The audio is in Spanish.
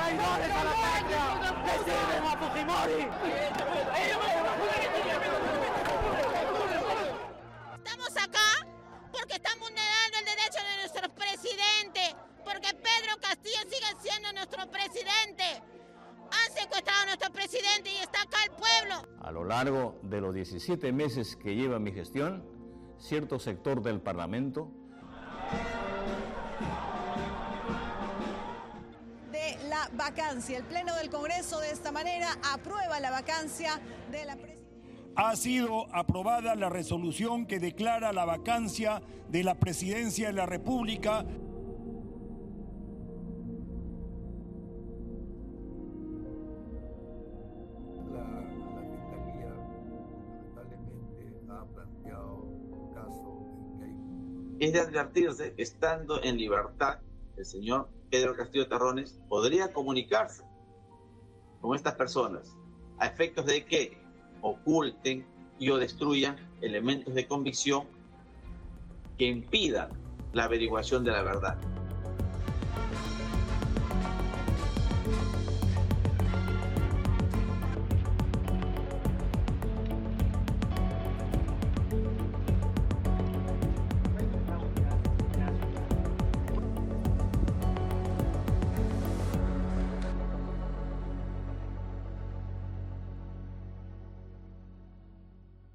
traidores a la patria! ¡Le sirven a Fujimori! Estamos acá porque están vulnerando el derecho de nuestro presidente, porque Pedro Castillo sigue siendo nuestro presidente. Han secuestrado a nuestro presidente y está acá el pueblo. A lo largo de los 17 meses que lleva mi gestión, cierto sector del Parlamento de la vacancia. El Pleno del Congreso de esta manera aprueba la vacancia de la presidencia. Ha sido aprobada la resolución que declara la vacancia de la presidencia de la República. La Fiscalía lamentablemente ha planteado un caso en que hay... Es de advertirse, estando en libertad, el señor Pedro Castillo Terrones podría comunicarse con estas personas a efectos de que oculten y o destruyan elementos de convicción que impidan la averiguación de la verdad.